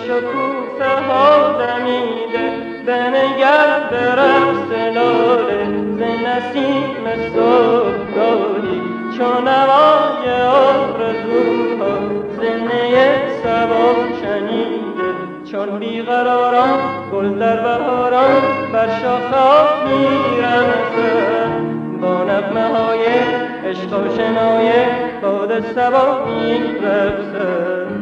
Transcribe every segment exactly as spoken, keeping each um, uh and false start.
شکوفه ها دمیده، بنگر به رقص لاله ز نسیم صبحگاهی، چون نوای آرزوها ز نی صبا شنیده، چون بیقراران گل در بهاران بر شاخه‌ها می‌رقصند، با نغمه‌های عشق و شنای باد صبا می‌رقصند.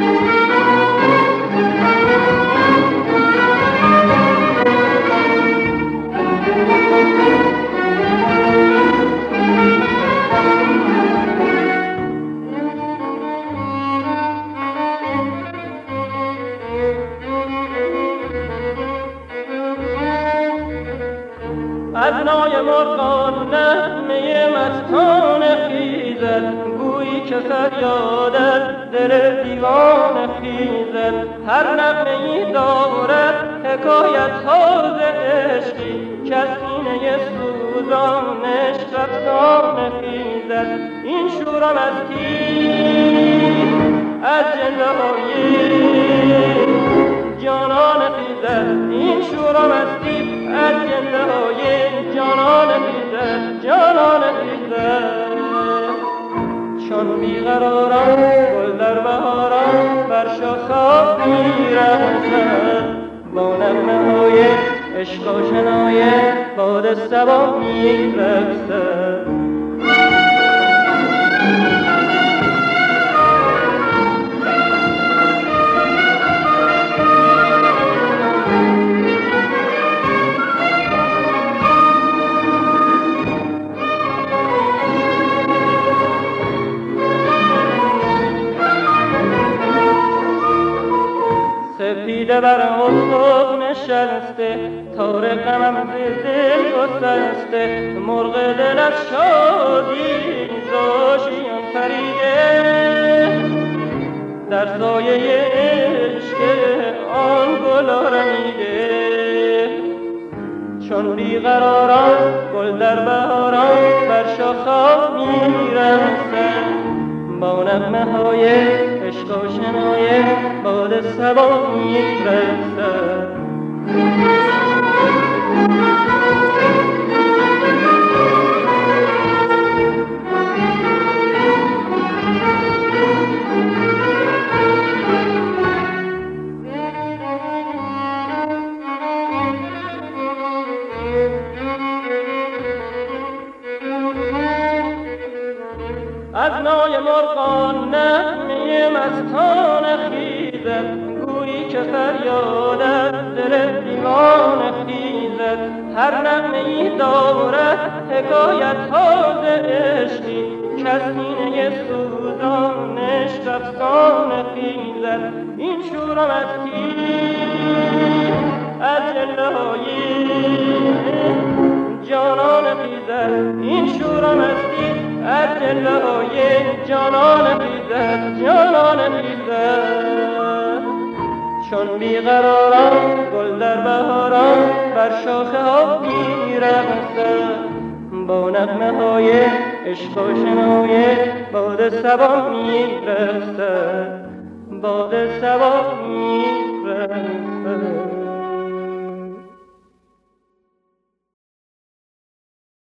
از نای مرغان نغمه مستان خیزد، گویی که فریاد از دل دیوانه خیزد. هر نغمه‌ای دارد حکایت‌ها ز عشقی، کز سینه سوزانش رقصان خیزد. این شور و مستی از جلوه‌های جانان خیزد، این شور و مستی از جلوه‌های جانان خیزد، جانان خیزد. چون بیقراران گل در بهاران بر شاخه‌ها می‌رقصند، با نغمه‌های عشق و شنای باد صبا می‌رقصند. سپیده بر افق نشسته، تار غمم ز دل گسسته، مرغ دل از شادی زاشیان پریده، در سایه عشق آن گل رمیده. چون بیقراران گل در بهاران بر شاخه‌ها می‌رقصند، با نغمه‌های عشق و شنای باد صبا می‌رقصند. از نای مرغان نغمه مستان خیزد، گویی که فریاد از دل دیوانه خیزد. هر نغمه‌ای دارد حکایت‌ها ز عشقی، کز سینه سوزانش رقصان خیزد. این شور و مستی از جلوه‌های جانان خیزد، این شور و مستی از جلوه‌های جانان خیزد، جانان خیزد. چون بیقراران گل در بهاران بر شاخه‌ها می‌رقصند، با نغمه‌های عشق و شنای باد صبا می‌رقصند، باد صبا می‌رقصند.